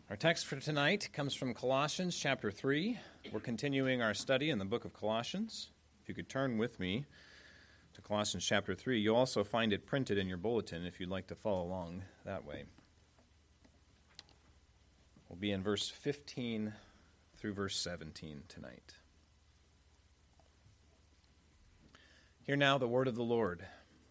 Our text for tonight comes from Colossians chapter 3. We're continuing our study in the book of Colossians. If you could turn with me to Colossians chapter 3, you'll also find it printed in your bulletin if you'd like to follow along that way. We'll be in verse 15 through verse 17 tonight. Hear now the word of the Lord.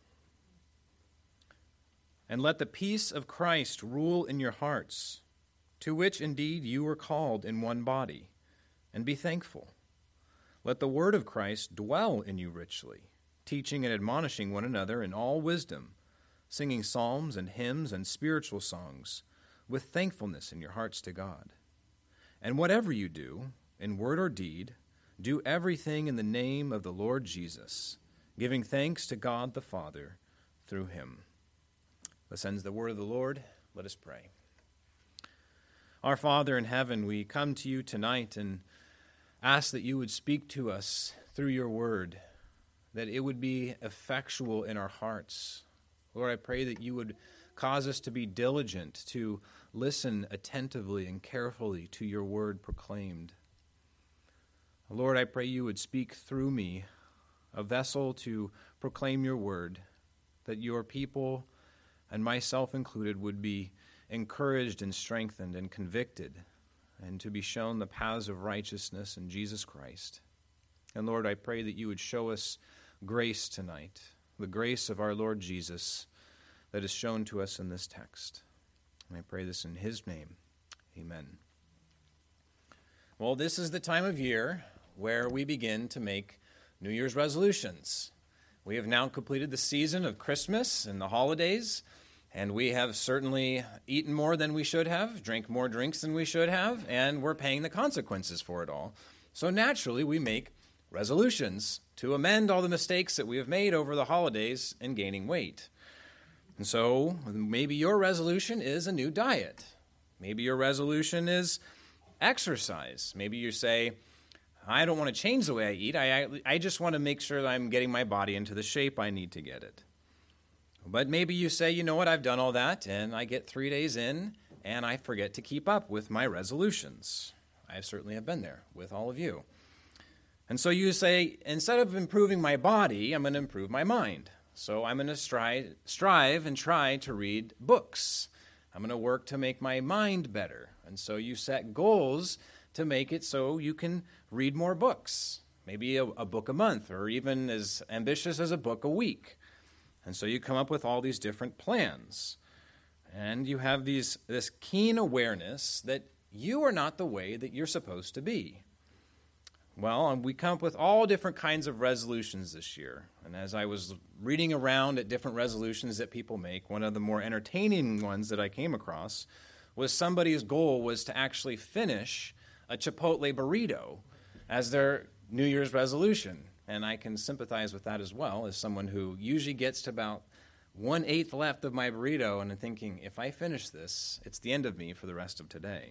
And let the peace of Christ rule in your hearts, to which indeed you were called in one body, and be thankful. Let the word of Christ dwell in you richly, teaching and admonishing one another in all wisdom, singing psalms and hymns and spiritual songs, with thankfulness in your hearts to God. And whatever you do, in word or deed, do everything in the name of the Lord Jesus, giving thanks to God the Father through him. Thus ends the word of the Lord. Let us pray. Our Father in heaven, we come to you tonight and ask that you would speak to us through your word, that it would be effectual in our hearts. Lord, I pray that you would cause us to be diligent, to listen attentively and carefully to your word proclaimed. Lord, I pray you would speak through me, a vessel to proclaim your word, that your people, and myself included, would be encouraged and strengthened and convicted, and to be shown the paths of righteousness in Jesus Christ. And Lord, I pray that you would show us grace tonight, the grace of our Lord Jesus that is shown to us in this text. And I pray this in his name. Amen. Well, this is the time of year where we begin to make New Year's resolutions. We have now completed the season of Christmas and the holidays, and we have certainly eaten more than we should have, drank more drinks than we should have, and we're paying the consequences for it all. So naturally, we make resolutions to amend all the mistakes that we have made over the holidays in gaining weight. And so maybe your resolution is a new diet. Maybe your resolution is exercise. Maybe you say, I don't want to change the way I eat. I just want to make sure that I'm getting my body into the shape I need to get it. But maybe you say, you know what, I've done all that, and I get 3 days in, and I forget to keep up with my resolutions. I certainly have been there with all of you. And so you say, instead of improving my body, I'm going to improve my mind. So I'm going to strive and try to read books. I'm going to work to make my mind better. And so you set goals to make it so you can read more books, maybe a book a month, or even as ambitious as a book a week. And so you come up with all these different plans. And you have this keen awareness that you are not the way that you're supposed to be. Well, we come up with all different kinds of resolutions this year. And as I was reading around at different resolutions that people make, one of the more entertaining ones that I came across was somebody's goal was to actually finish a Chipotle burrito as their New Year's resolution. And I can sympathize with that as well, as someone who usually gets to about 1/8 left of my burrito, and I'm thinking, if I finish this, it's the end of me for the rest of today.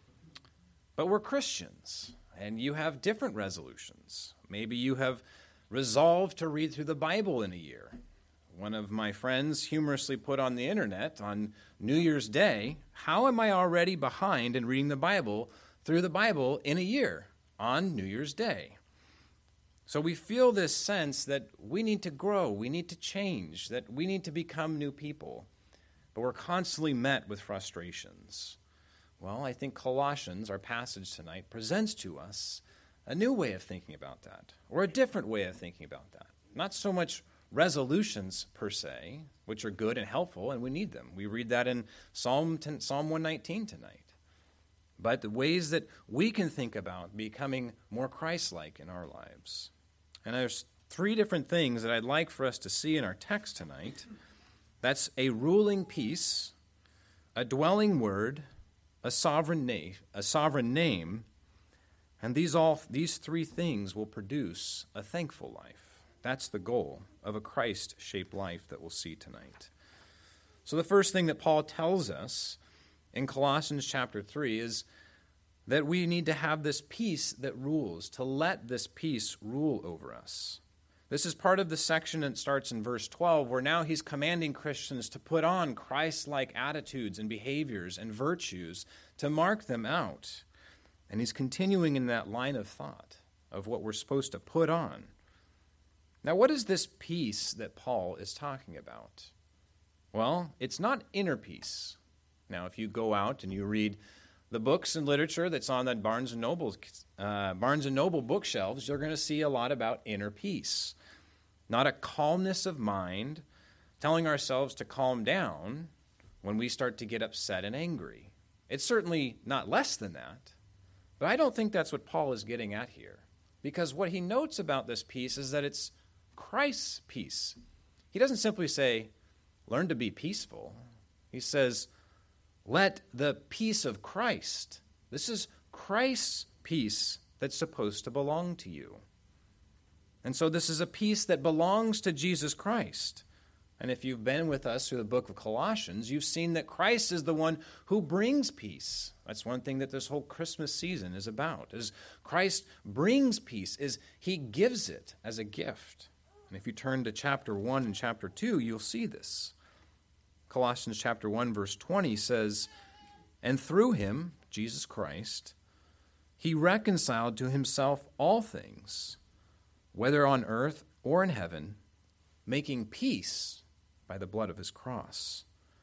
But we're Christians, and you have different resolutions. Maybe you have resolved to read through the Bible in a year. One of my friends humorously put on the internet on New Year's Day, how am I already behind in reading the Bible through the Bible in a year on New Year's Day? So we feel this sense that we need to grow, we need to change, that we need to become new people. But we're constantly met with frustrations. Well, I think Colossians, our passage tonight, presents to us a new way of thinking about that, or a different way of thinking about that. Not so much resolutions per se, which are good and helpful, and we need them. We read that in Psalm 119 tonight. But the ways that we can think about becoming more Christ-like in our lives. And there's 3 different things that I'd like for us to see in our text tonight. That's a ruling peace, a dwelling word, a sovereign name, and these 3 things will produce a thankful life. That's the goal of a Christ-shaped life that we'll see tonight. So the first thing that Paul tells us in Colossians chapter 3 is that we need to have this peace that rules, to let this peace rule over us. This is part of the section that starts in verse 12, where now he's commanding Christians to put on Christ-like attitudes and behaviors and virtues to mark them out. And he's continuing in that line of thought of what we're supposed to put on. Now, what is this peace that Paul is talking about? Well, it's not inner peace. Now, if you go out and you read the books and literature that's on that Barnes & Noble bookshelves, you're going to see a lot about inner peace. Not a calmness of mind, telling ourselves to calm down when we start to get upset and angry. It's certainly not less than that, but I don't think that's what Paul is getting at here, because what he notes about this peace is that it's Christ's peace. He doesn't simply say, learn to be peaceful. He says, let the peace of Christ. This is Christ's peace that's supposed to belong to you. And so this is a peace that belongs to Jesus Christ. And if you've been with us through the book of Colossians, you've seen that Christ is the one who brings peace. That's one thing that this whole Christmas season is about, is Christ brings peace, is he gives it as a gift. And if you turn to chapter 1 and chapter 2, you'll see this. Colossians chapter 1, verse 20 says, and through him, Jesus Christ, he reconciled to himself all things, whether on earth or in heaven, making peace by the blood of his cross.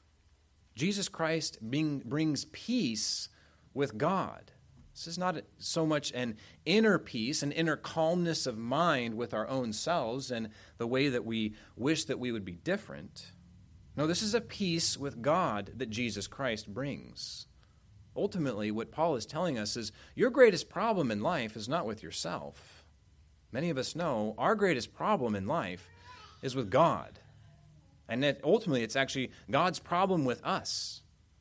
Jesus Christ brings peace with God. This is not so much an inner peace, an inner calmness of mind with our own selves and the way that we wish that we would be different. No, this is a peace with God that Jesus Christ brings. Ultimately, what Paul is telling us is your greatest problem in life is not with yourself. Many of us know our greatest problem in life is with God. And that ultimately, it's actually God's problem with us.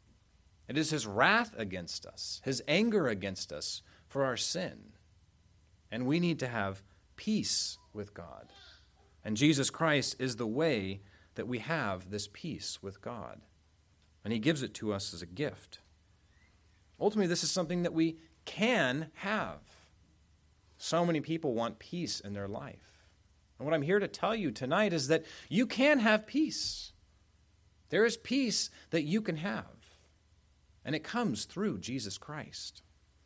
It is his wrath against us, his anger against us for our sin. And we need to have peace with God. And Jesus Christ is the way that we have this peace with God. And he gives it to us as a gift. Ultimately, this is something that we can have. So many people want peace in their life. And what I'm here to tell you tonight is that you can have peace. There is peace that you can have. And it comes through Jesus Christ.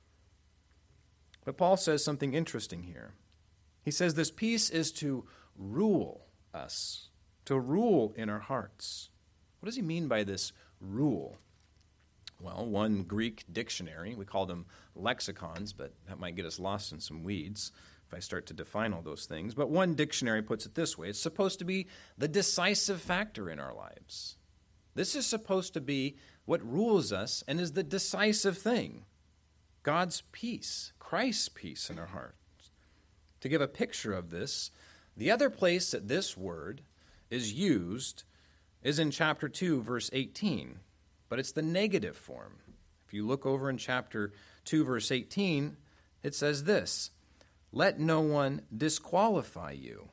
But Paul says something interesting here. He says this peace is to rule us, to rule in our hearts. What does he mean by this rule? Well, one Greek dictionary, we call them lexicons, but that might get us lost in some weeds if I start to define all those things. But one dictionary puts it this way. It's supposed to be the decisive factor in our lives. This is supposed to be what rules us and is the decisive thing. God's peace, Christ's peace in our hearts. To give a picture of this, the other place that this word is used is in chapter 2, verse 18. But it's the negative form. If you look over in chapter 2, verse 18, it says this, let no one disqualify you,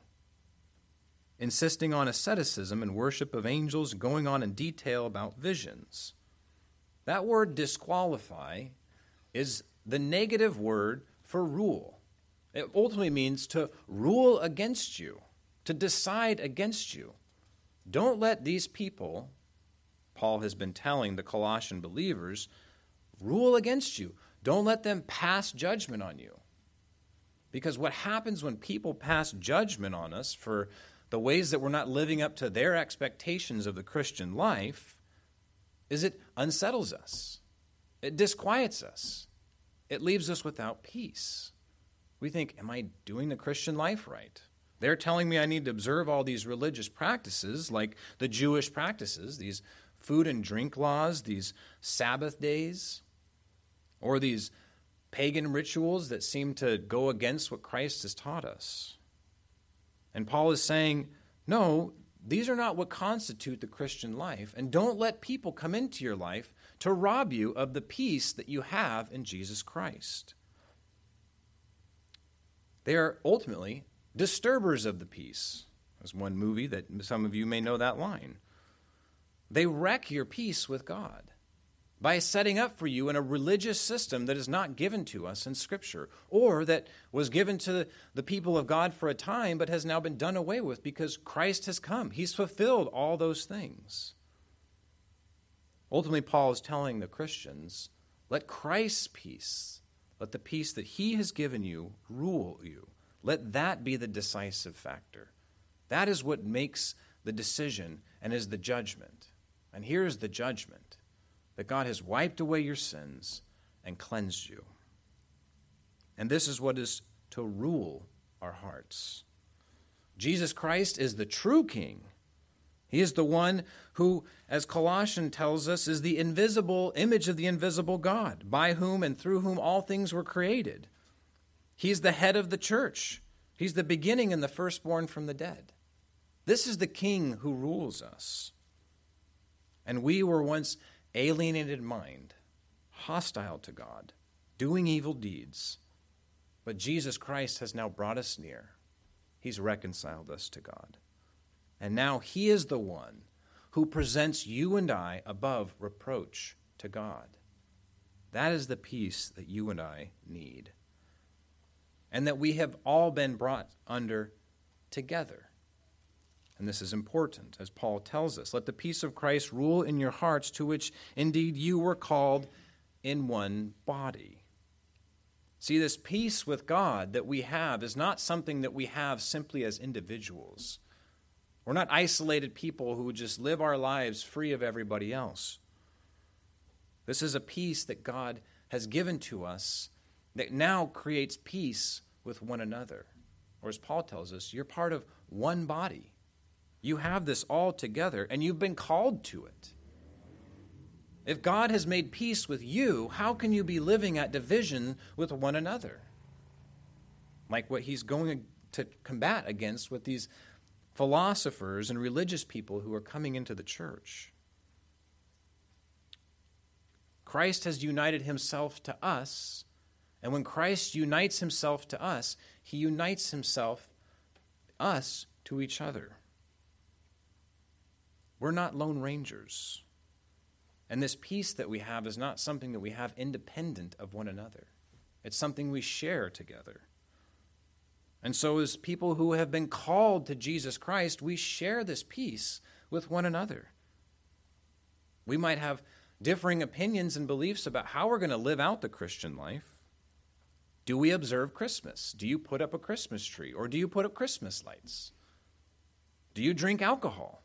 insisting on asceticism and worship of angels, going on in detail about visions. That word disqualify is the negative word for rule. It ultimately means to rule against you, to decide against you. Don't let these people, Paul has been telling the Colossian believers, rule against you. Don't let them pass judgment on you. Because what happens when people pass judgment on us for the ways that we're not living up to their expectations of the Christian life is it unsettles us. It disquiets us. It leaves us without peace. We think, am I doing the Christian life right? They're telling me I need to observe all these religious practices like the Jewish practices, these food and drink laws, these Sabbath days, or these pagan rituals that seem to go against what Christ has taught us. And Paul is saying, no, these are not what constitute the Christian life, and don't let people come into your life to rob you of the peace that you have in Jesus Christ. They are ultimately disturbers of the peace. There's one movie that some of you may know that line. They wreck your peace with God. by setting up for you in a religious system that is not given to us in Scripture, or that was given to the people of God for a time but has now been done away with because Christ has come. He's fulfilled all those things. Ultimately, Paul is telling the Christians, let Christ's peace, let the peace that he has given you rule you. Let that be the decisive factor. That is what makes the decision and is the judgment. And here's the judgment, that God has wiped away your sins and cleansed you. And this is what is to rule our hearts. Jesus Christ is the true King. He is the one who, as Colossians tells us, is the invisible image of the invisible God, by whom and through whom all things were created. He's the head of the church. He's the beginning and the firstborn from the dead. This is the King who rules us. And we were once alienated in mind, hostile to God, doing evil deeds. But Jesus Christ has now brought us near. He's reconciled us to God. And now he is the one who presents you and I above reproach to God. That is the peace that you and I need. And that we have all been brought under together. And this is important, as Paul tells us. Let the peace of Christ rule in your hearts, to which indeed you were called in one body. See, this peace with God that we have is not something that we have simply as individuals. We're not isolated people who just live our lives free of everybody else. This is a peace that God has given to us that now creates peace with one another. Or as Paul tells us, you're part of one body. You have this all together, and you've been called to it. If God has made peace with you, how can you be living at division with one another? Like what he's going to combat against with these philosophers and religious people who are coming into the church. Christ has united himself to us, and when Christ unites himself to us, he unites us to each other. We're not lone rangers. And this peace that we have is not something that we have independent of one another. It's something we share together. And so as people who have been called to Jesus Christ, we share this peace with one another. We might have differing opinions and beliefs about how we're going to live out the Christian life. Do we observe Christmas? Do you put up a Christmas tree? Or do you put up Christmas lights? Do you drink alcohol?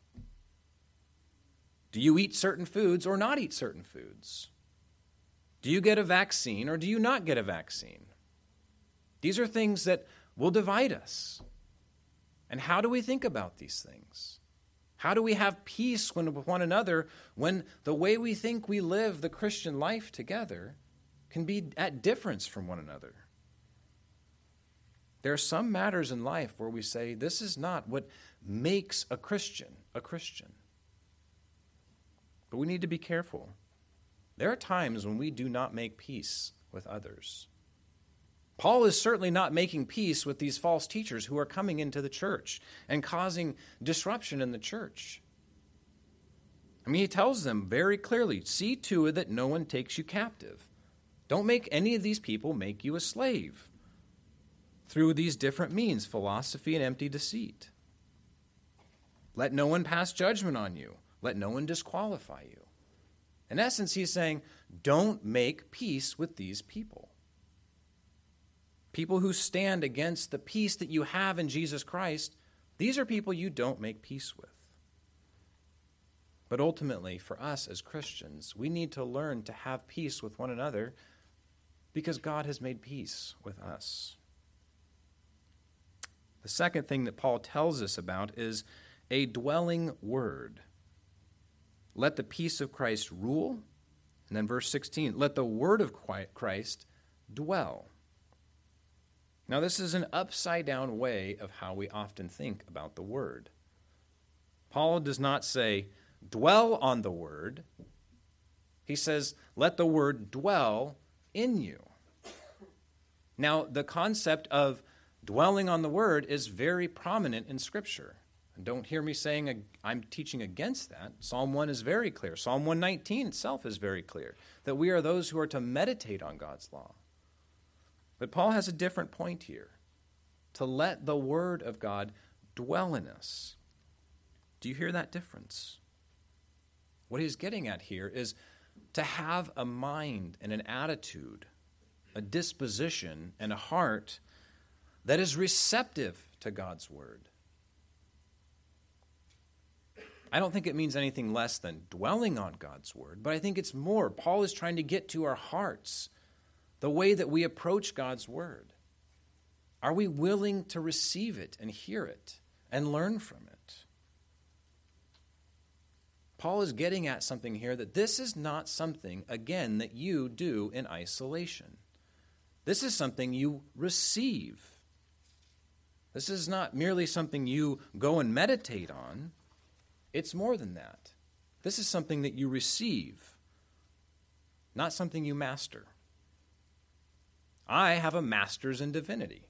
Do you eat certain foods or not eat certain foods? Do you get a vaccine or do you not get a vaccine? These are things that will divide us. And how do we think about these things? How do we have peace with one another when the way we think we live the Christian life together can be at difference from one another? There are some matters in life where we say, this is not what makes a Christian a Christian. But we need to be careful. There are times when we do not make peace with others. Paul is certainly not making peace with these false teachers who are coming into the church and causing disruption in the church. I mean, he tells them very clearly, see to it that no one takes you captive. Don't make any of these people make you a slave through these different means, philosophy and empty deceit. Let no one pass judgment on you. Let no one disqualify you. In essence, he's saying, don't make peace with these people. People who stand against the peace that you have in Jesus Christ, these are people you don't make peace with. But ultimately, for us as Christians, we need to learn to have peace with one another because God has made peace with us. The second thing that Paul tells us about is a dwelling word. Let the peace of Christ rule. And then verse 16, let the word of Christ dwell. Now, this is an upside-down way of how we often think about the word. Paul does not say, dwell on the word. He says, let the word dwell in you. Now, the concept of dwelling on the word is very prominent in Scripture. And don't hear me saying I'm teaching against that. Psalm 1 is very clear. Psalm 119 itself is very clear that we are those who are to meditate on God's law. But Paul has a different point here, to let the word of God dwell in us. Do you hear that difference? What he's getting at here is to have a mind and an attitude, a disposition and a heart that is receptive to God's word. I don't think it means anything less than dwelling on God's word, but I think it's more. Paul is trying to get to our hearts, the way that we approach God's word. Are we willing to receive it and hear it and learn from it? Paul is getting at something here, that this is not something, again, that you do in isolation. This is something you receive. This is not merely something you go and meditate on. It's more than that. This is something that you receive, not something you master. I have a master's in divinity.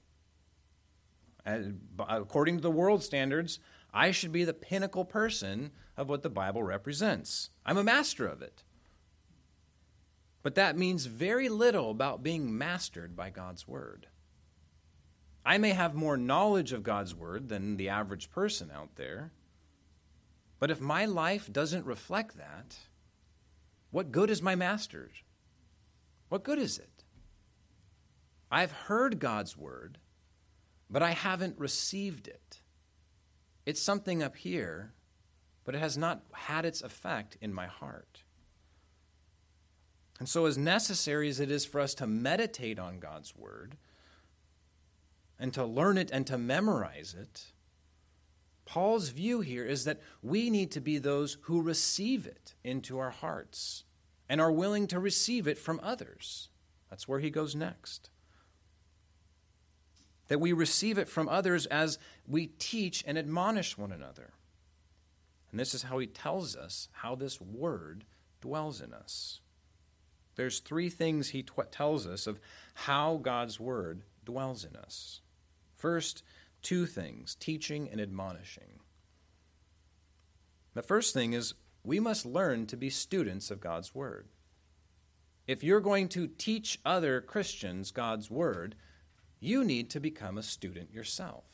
According to the world standards, I should be the pinnacle person of what the Bible represents. I'm a master of it. But that means very little about being mastered by God's word. I may have more knowledge of God's word than the average person out there, but if my life doesn't reflect that, what good is my master's? What good is it? I've heard God's word, but I haven't received it. It's something up here, but it has not had its effect in my heart. And so as necessary as it is for us to meditate on God's word and to learn it and to memorize it, Paul's view here is that we need to be those who receive it into our hearts and are willing to receive it from others. That's where he goes next. That we receive it from others as we teach and admonish one another. And this is how he tells us how this word dwells in us. There's three things he tells us of how God's word dwells in us. First, two things, teaching and admonishing. The first thing is we must learn to be students of God's word. If you're going to teach other Christians God's word, you need to become a student yourself.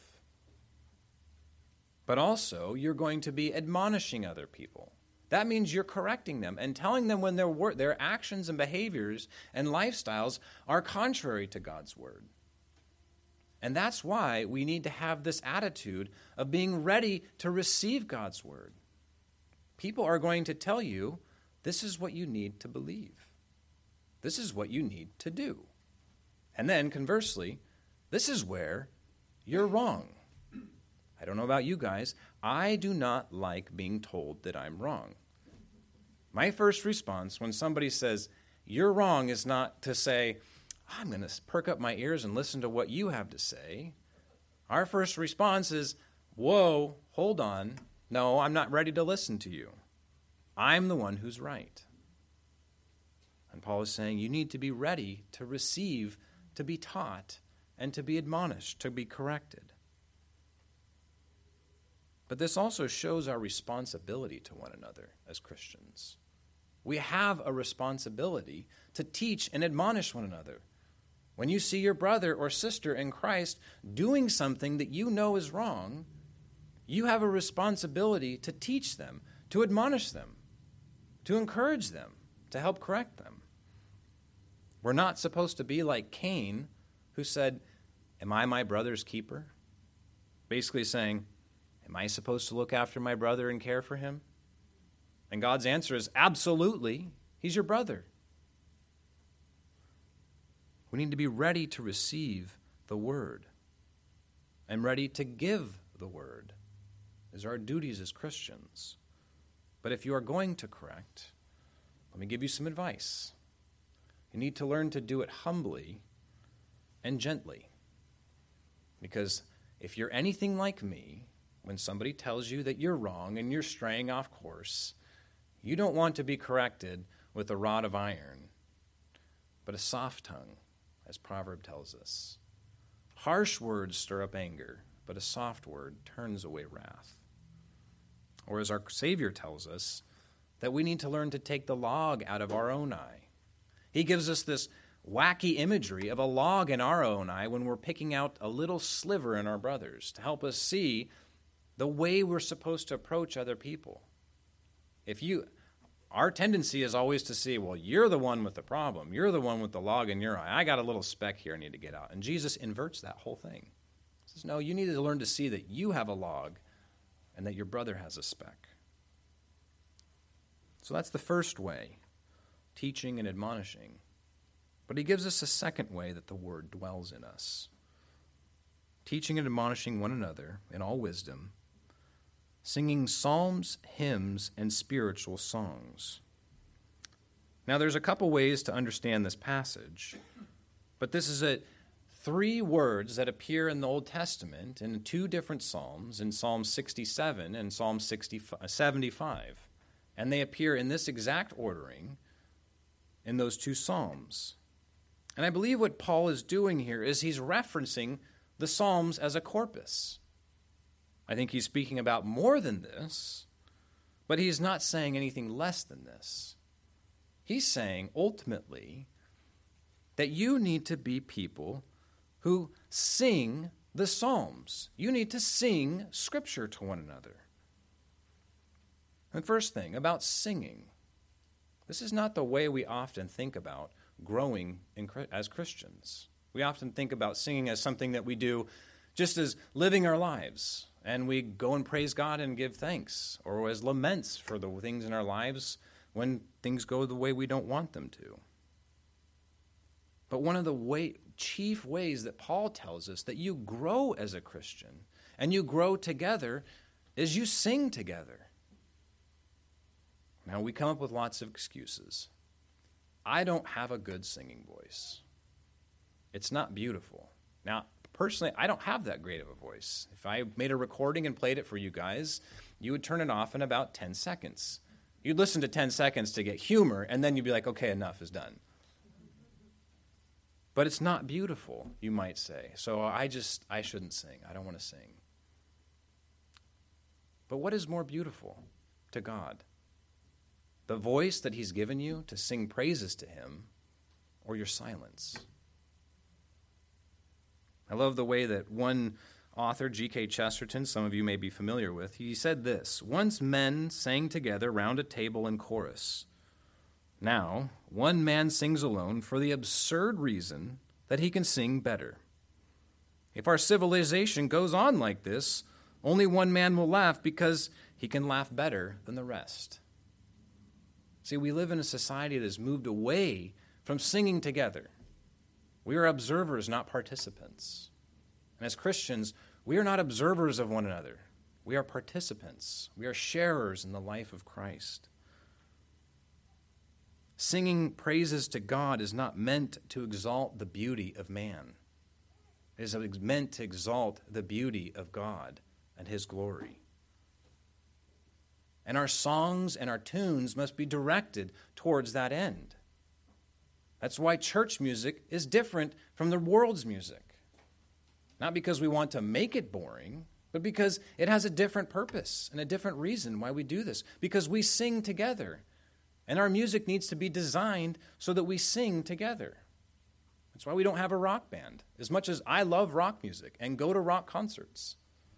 But also, you're going to be admonishing other people. That means you're correcting them and telling them when their actions and behaviors and lifestyles are contrary to God's word. And that's why we need to have this attitude of being ready to receive God's word. People are going to tell you, this is what you need to believe. This is what you need to do. And then, conversely, this is where you're wrong. I don't know about you guys. I do not like being told that I'm wrong. My first response when somebody says, you're wrong, is not to say, I'm going to perk up my ears and listen to what you have to say. Our first response is, whoa, hold on. No, I'm not ready to listen to you. I'm the one who's right. And Paul is saying you need to be ready to receive, to be taught, and to be admonished, to be corrected. But this also shows our responsibility to one another as Christians. We have a responsibility to teach and admonish one another. When you see your brother or sister in Christ doing something that you know is wrong, you have a responsibility to teach them, to admonish them, to encourage them, to help correct them. We're not supposed to be like Cain, who said, am I my brother's keeper? Basically saying, am I supposed to look after my brother and care for him? And God's answer is, absolutely, he's your brother. We need to be ready to receive the word and ready to give the word. These are our duties as Christians. But if you are going to correct, let me give you some advice. You need to learn to do it humbly and gently. Because if you're anything like me, when somebody tells you that you're wrong and you're straying off course, you don't want to be corrected with a rod of iron, but a soft tongue, as Proverb tells us. Harsh words stir up anger, but a soft word turns away wrath. or as our Savior tells us, that we need to learn to take the log out of our own eye. He gives us this wacky imagery of a log in our own eye when we're picking out a little sliver in our brothers to help us see the way we're supposed to approach other people. Our tendency is always to see, well, you're the one with the problem. You're the one with the log in your eye. I got a little speck here I need to get out. And Jesus inverts that whole thing. He says, no, you need to learn to see that you have a log and that your brother has a speck. So that's the first way, teaching and admonishing. But he gives us a second way that the word dwells in us. Teaching and admonishing one another in all wisdom, singing psalms, hymns, and spiritual songs. Now there's a couple ways to understand this passage, but this is three words that appear in the Old Testament in two different psalms, in Psalm 67 and Psalm 75. And they appear in this exact ordering in those two psalms. And I believe what Paul is doing here is he's referencing the Psalms as a corpus. I think he's speaking about more than this, but he's not saying anything less than this. He's saying, ultimately, that you need to be people who sing the Psalms. You need to sing Scripture to one another. And first thing, about singing. This is not the way we often think about growing as Christians. We often think about singing as something that we do just as living our lives, and we go and praise God and give thanks, or as laments for the things in our lives when things go the way we don't want them to. But one of the chief ways that Paul tells us that you grow as a Christian and you grow together is you sing together. Now, we come up with lots of excuses. I don't have a good singing voice. It's not beautiful. Now, personally, I don't have that great of a voice. If I made a recording and played it for you guys, you would turn it off in about 10 seconds. You'd listen to 10 seconds to get humor, and then you'd be like, okay, enough is done. But it's not beautiful, you might say. So I shouldn't sing. I don't want to sing. But what is more beautiful to God? The voice that he's given you to sing praises to him, or your silence? I love the way that one author, G.K. Chesterton, some of you may be familiar with, he said this: once men sang together round a table in chorus. Now, one man sings alone for the absurd reason that he can sing better. If our civilization goes on like this, only one man will laugh because he can laugh better than the rest. See, we live in a society that has moved away from singing together. We are observers, not participants. And as Christians, we are not observers of one another. We are participants. We are sharers in the life of Christ. Singing praises to God is not meant to exalt the beauty of man. It is meant to exalt the beauty of God and his glory. And our songs and our tunes must be directed towards that end. That's why church music is different from the world's music. Not because we want to make it boring, but because it has a different purpose and a different reason why we do this. Because we sing together. And our music needs to be designed so that we sing together. That's why we don't have a rock band. As much as I love rock music and go to rock concerts,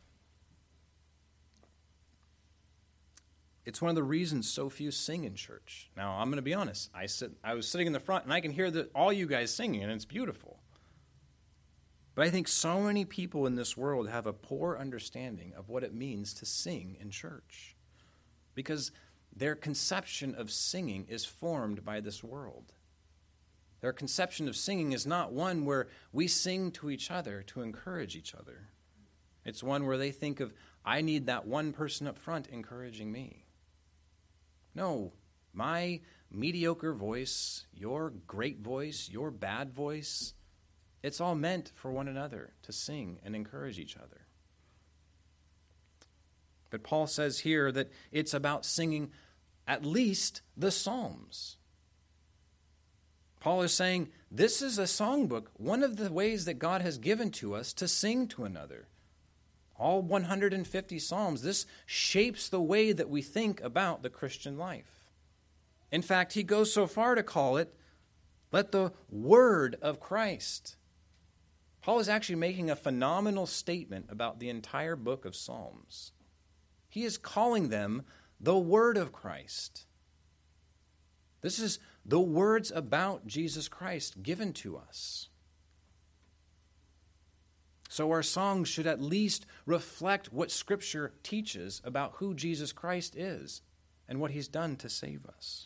it's one of the reasons so few sing in church. Now, I'm going to be honest. I was sitting in the front, and I can hear all you guys singing, and it's beautiful. But I think so many people in this world have a poor understanding of what it means to sing in church, because their conception of singing is formed by this world. Their conception of singing is not one where we sing to each other to encourage each other. It's one where they think of, I need that one person up front encouraging me. No, my mediocre voice, your great voice, your bad voice, it's all meant for one another to sing and encourage each other. But Paul says here that it's about singing at least the Psalms. Paul is saying this is a songbook, one of the ways that God has given to us to sing to another. All 150 Psalms, this shapes the way that we think about the Christian life. In fact, he goes so far to call it, let the word of Christ. Paul is actually making a phenomenal statement about the entire book of Psalms. He is calling them the word of Christ. This is the words about Jesus Christ given to us. So our songs should at least reflect what Scripture teaches about who Jesus Christ is and what he's done to save us.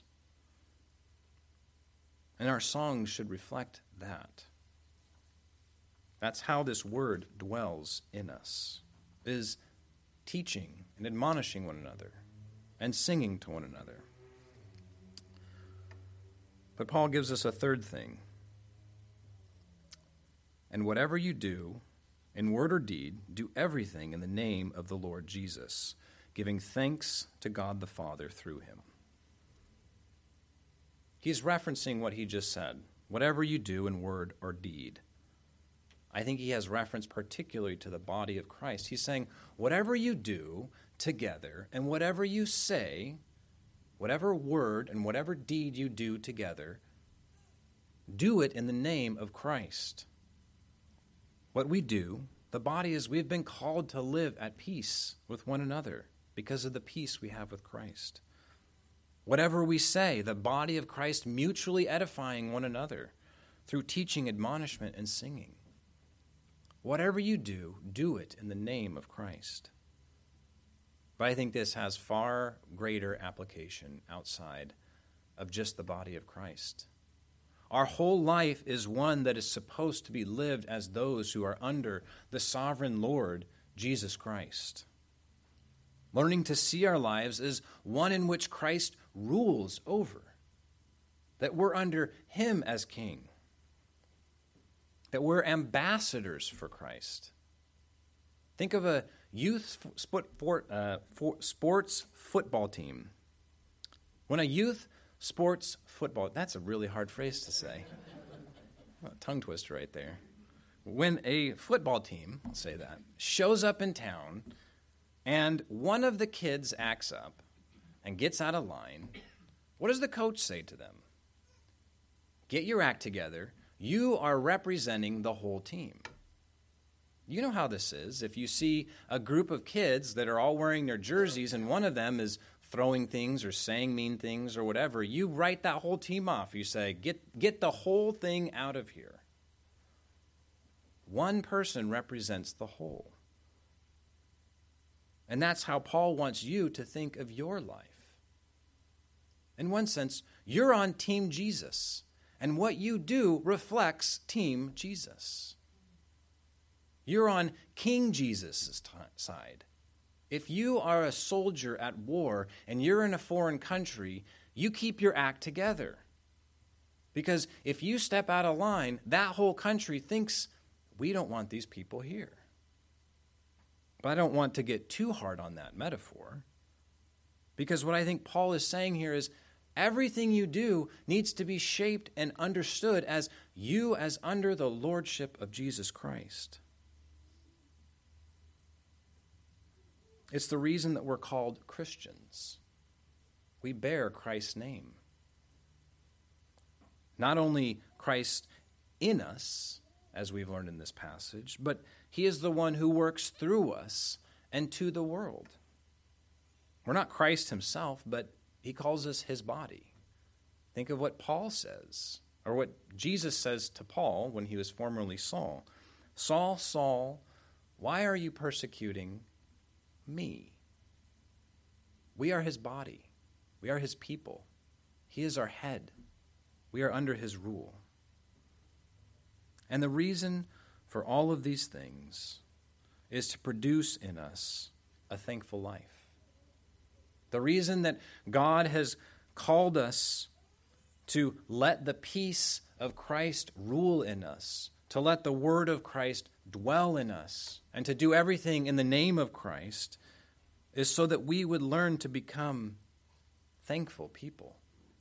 And our songs should reflect that. That's how this word dwells in us, is teaching and admonishing one another and singing to one another. But Paul gives us a third thing. And whatever you do, in word or deed, do everything in the name of the Lord Jesus, giving thanks to God the Father through him. He's referencing what he just said. Whatever you do in word or deed. I think he has reference particularly to the body of Christ. He's saying, whatever you do together and whatever you say, whatever word and whatever deed you do together, do it in the name of Christ. What we do, the body is we've been called to live at peace with one another because of the peace we have with Christ. Whatever we say, the body of Christ mutually edifying one another through teaching, admonishment, and singing. Whatever you do, do it in the name of Christ. But I think this has far greater application outside of just the body of Christ. Our whole life is one that is supposed to be lived as those who are under the sovereign Lord, Jesus Christ. Learning to see our lives as one in which Christ rules over, that we're under him as king, that we're ambassadors for Christ. Think of a youth sports football team. When a youth sports football, that's a really hard phrase to say. A tongue twister right there. When a football team, I'll say that, shows up in town and one of the kids acts up and gets out of line, what does the coach say to them? Get your act together. You are representing the whole team. You know how this is. If you see a group of kids that are all wearing their jerseys and one of them is throwing things or saying mean things or whatever, you write that whole team off. You say, get the whole thing out of here. One person represents the whole. And that's how Paul wants you to think of your life. In one sense, you're on Team Jesus, and what you do reflects Team Jesus. You're on King Jesus' side. If you are a soldier at war and you're in a foreign country, you keep your act together. Because if you step out of line, that whole country thinks, we don't want these people here. But I don't want to get too hard on that metaphor. Because what I think Paul is saying here is everything you do needs to be shaped and understood as you as under the lordship of Jesus Christ. It's the reason that we're called Christians. We bear Christ's name. Not only Christ in us, as we've learned in this passage, but he is the one who works through us and to the world. We're not Christ himself, but he calls us his body. Think of what Paul says, or what Jesus says to Paul when he was formerly Saul. Saul, Saul, why are you persecuting me? We are his body. We are his people. He is our head. We are under his rule. And the reason for all of these things is to produce in us a thankful life. The reason that God has called us to let the peace of Christ rule in us, to let the word of Christ dwell in us, and to do everything in the name of Christ is so that we would learn to become thankful people.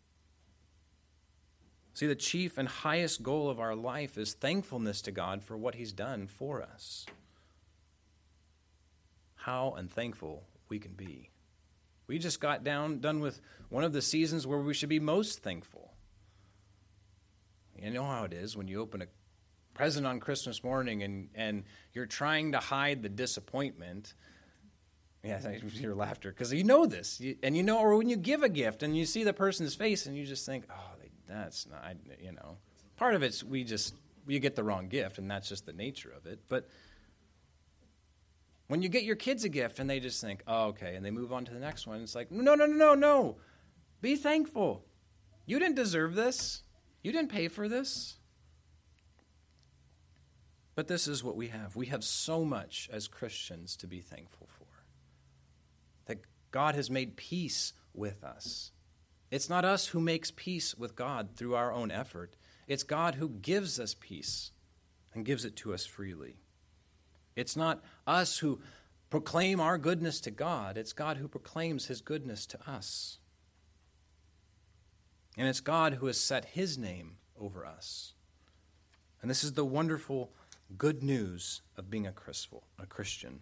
See, the chief and highest goal of our life is thankfulness to God for what he's done for us. how unthankful we can be. We just got done with one of the seasons where we should be most thankful. You know how it is when you open a present on Christmas morning and you're trying to hide the disappointment. Yeah, I hear laughter because you know this. Or when you give a gift and you see the person's face and you just think, that's not, Part of it's you get the wrong gift, and that's just the nature of it. But when you get your kids a gift and they just think, oh, okay, and they move on to the next one, it's like, no. Be thankful. You didn't deserve this. You didn't pay for this. But this is what we have. We have so much as Christians to be thankful for. That God has made peace with us. It's not us who makes peace with God through our own effort. It's God who gives us peace and gives it to us freely. It's not us who proclaim our goodness to God. It's God who proclaims his goodness to us. And it's God who has set his name over us. And this is the wonderful good news of being a Christian.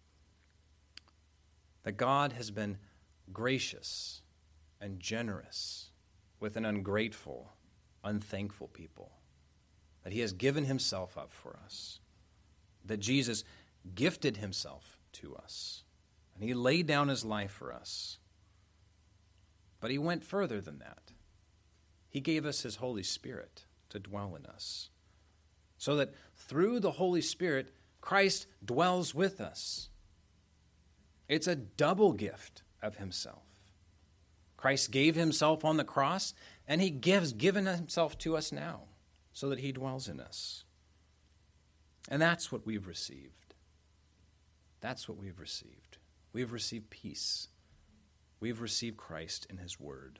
That God has been gracious and generous with an ungrateful, unthankful people. That he has given himself up for us. That Jesus gifted himself to us. And he laid down his life for us. But he went further than that. He gave us his Holy Spirit to dwell in us. So that through the Holy Spirit, Christ dwells with us. It's a double gift of himself. Christ gave himself on the cross, and he given himself to us now, so that he dwells in us. And that's what we've received. That's what we've received. We've received peace. We've received Christ in his word.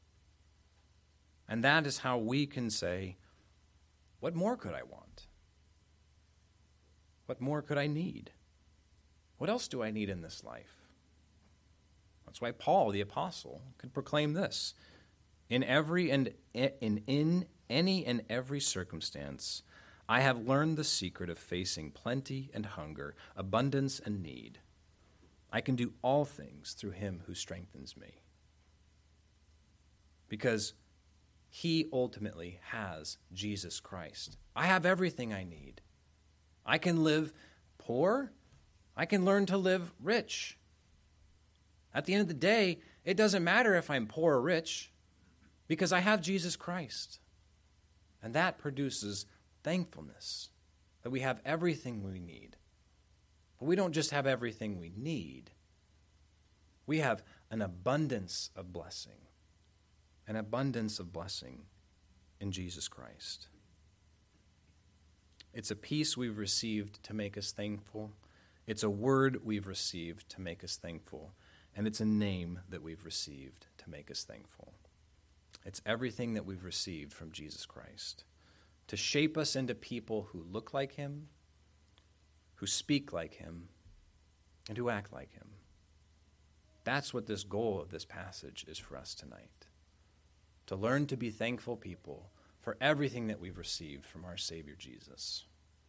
And that is how we can say, what more could I want? What more could I need? What else do I need in this life? That's why Paul, the apostle, could proclaim this. In any and every circumstance, I have learned the secret of facing plenty and hunger, abundance and need. I can do all things through him who strengthens me. Because he ultimately has Jesus Christ. I have everything I need. I can live poor. I can learn to live rich. At the end of the day, it doesn't matter if I'm poor or rich, because I have Jesus Christ. And that produces thankfulness, that we have everything we need. But we don't just have everything we need. We have an abundance of blessing. An abundance of blessing in Jesus Christ. It's a peace we've received to make us thankful. It's a word we've received to make us thankful. And it's a name that we've received to make us thankful. It's everything that we've received from Jesus Christ to shape us into people who look like him, who speak like him, and who act like him. That's what this goal of this passage is for us tonight. To learn to be thankful people for everything that we've received from our Savior Jesus.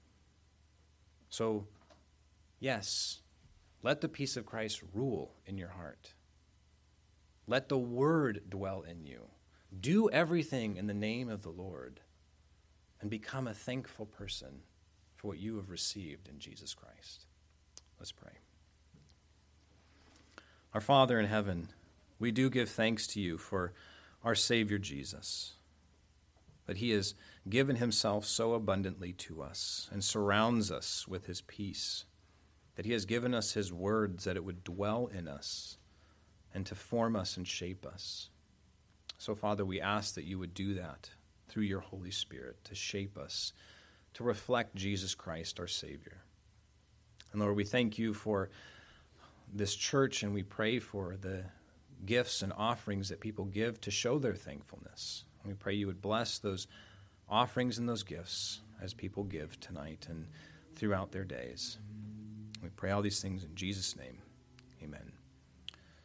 So, yes, let the peace of Christ rule in your heart. Let the word dwell in you. Do everything in the name of the Lord and become a thankful person for what you have received in Jesus Christ. Let's pray. Our Father in heaven, we do give thanks to you for our Savior Jesus, that he has given himself so abundantly to us and surrounds us with his peace, that he has given us his words that it would dwell in us and to form us and shape us. So, Father, we ask that you would do that through your Holy Spirit to shape us, to reflect Jesus Christ, our Savior. And Lord, we thank you for this church, and we pray for the gifts and offerings that people give to show their thankfulness. And we pray you would bless those offerings and those gifts as people give tonight and throughout their days. We pray all these things in Jesus' name. Amen.